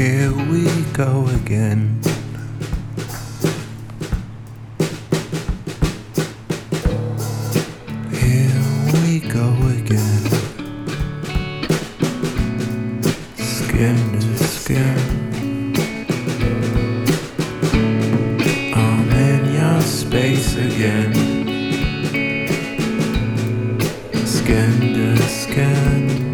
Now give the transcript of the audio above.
Here we go again. Here we go again. Skin to skin. I'm in your space again. Skin to skin.